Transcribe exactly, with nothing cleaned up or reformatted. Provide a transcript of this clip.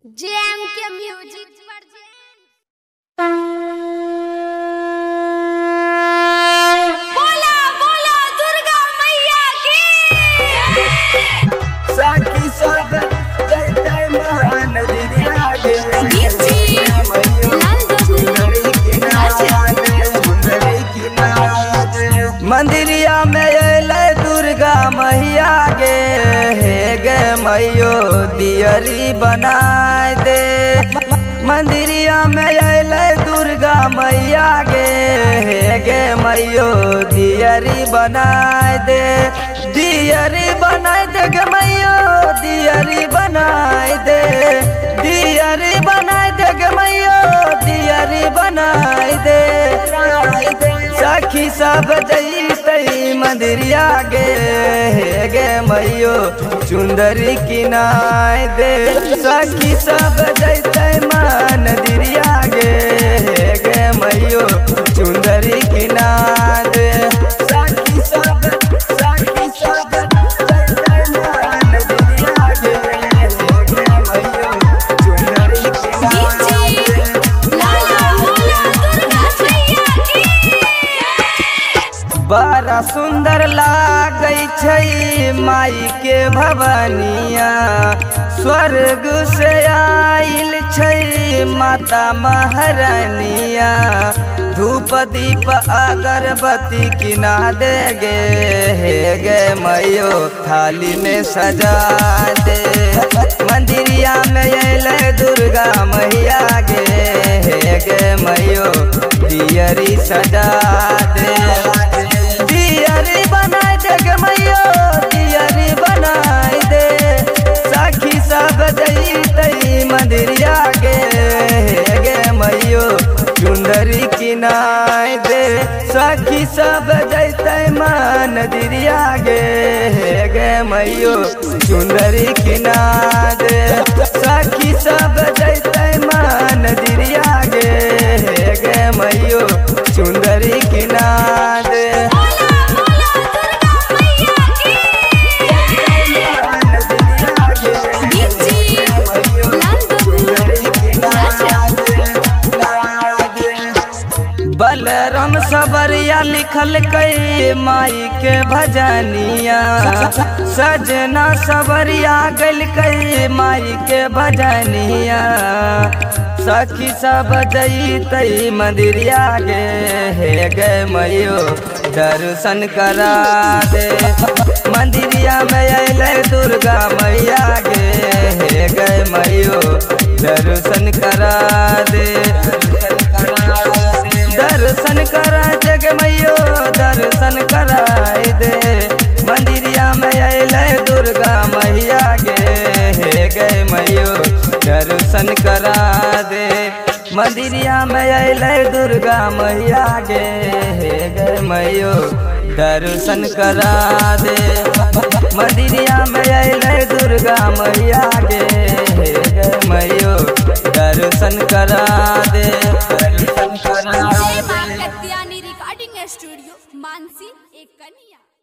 GeM के music बोला बोला दुर्गा मैया की साकी सब जय जय महान दिया गे मंदिरिया में अले दुर्गा मैया गे हे गे मैयो दियरी बनाए दे। मंदिरिया में अले दुर्गा मैया गे हे गे मैयो दियरी बनाए दे। दियरी बनाए दे गे मैयो दियरी बनाए दे। दियरी बनाए दे गे मैयो दियरी बनाए दे। सखी सब जैतई मंदिरिया गे हे गे मैयो चुंदरी किनाए दे। सखी सब जैतई मंदिरिया गे हे गे मैयो चुंदरी किनाए दे। सखी सब सखी सब जैतई मंदिरिया गे हे गे मैयो चुंदरी किनाए दे। बड़ा सुंदर लागै छै माई के भवनिया। स्वर्ग से आइल छै माता महारानिया। धूप दीप अगरबत्ती किना दे गे हे गे मैयो थाली में सजा दे। मंदिरिया में अले दुर्गा मैया गे हे गे मैयो दियरी सजा दे। दियरी बनाए दे गे मैयो दियरी बनाए दे। सखी सब जैतई मंदिरिया गे हे गे मैयो चुंदरी किनाए दे। सखी सब जैतई मंदिरिया गे हे गे मैयो चुंदरी किनाए दे। सखी सब जैतई मंदिरिया गे हे गे मैयो चुंदरी किनाए दे। बलराम सबरिया लिखल कई माई के भजनिया। सजना सबरिया गल कई माई के भजनिया। सखी सब जैतई मंदिरिया गे हे गे मैयो दर्शन करा दे। मंदिरिया में अले दुर्गा मैया गे हे गे मैयो दर्शन करा दे। दर्शन करा जग मैयो दर्शन कराए दे। मंदिरिया में अले दुर्गा मैया गे हे गे मैयो दर्शन करा दे। मंदिरिया में अले दुर्गा मैया गे हे गे मैयो दर्शन करा दे। मंदिरिया में अले दुर्गा मैया गे हे गे मैयो दर्शन करा दे। दर्शन करा दे। रिकॉर्डिंग स्टूडियो मानसी एक कन्या।